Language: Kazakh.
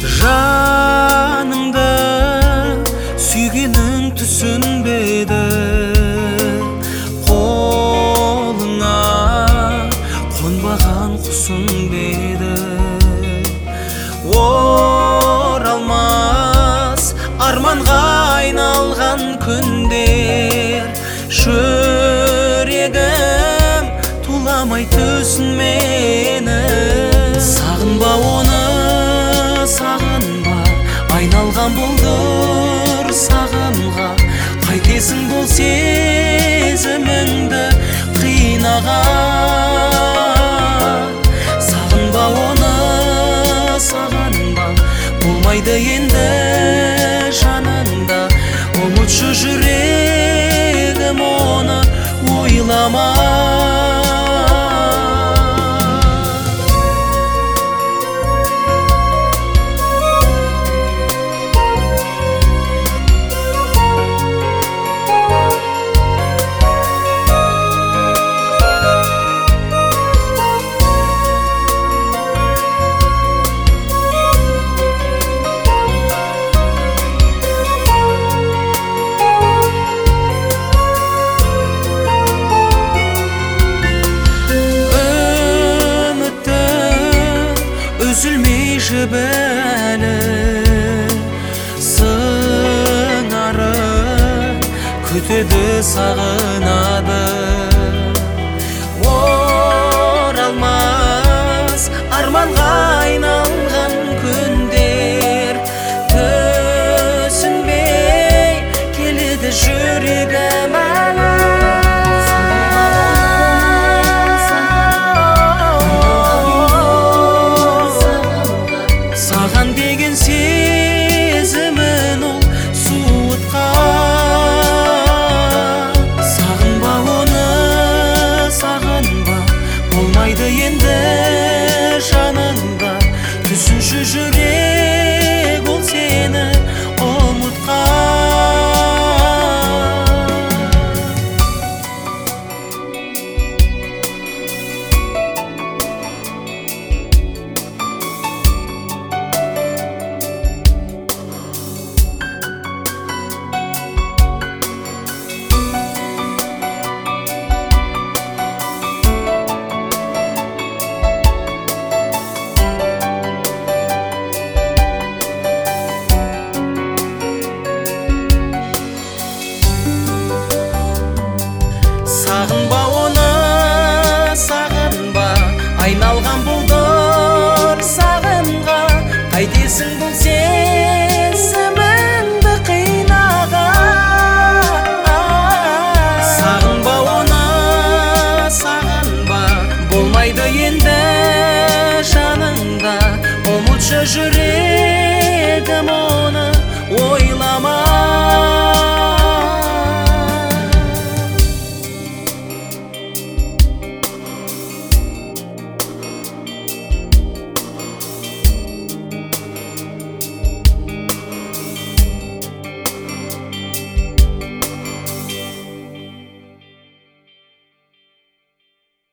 Жаныңды сүйгенің түсінбеді, қолыңа қонбаған құсың беді. Оралмас арманға айналған күндер, жүрегім туламай түсінмені. Сағынба оны, сағынба, айналған бұлдыр сағымға. Қайтесің бұл сезіміңді қинаған. Сағынба оны, сағынба, болмайды енді жанында. Ұмытшы жүрегім оны ойлама. Üzülmей жібәлі сыңарын күтеді, сағынады. Оралмас арманға айналған күндер, түсінбей келеді жүрегім әлі. Саған деген сезімін ол суытқан. Сағынба оны, сағынба, болмайды енді жанында. Түсінші жүрек ол сені ұмытқан. Сағынба оны, сағынба, айналған бұлдыр сағымға. Қайтесің бұл сезіміңді қинаған. Сағынба оны, сағынба, болмайды енді жанында. Ұмытшы жүрегім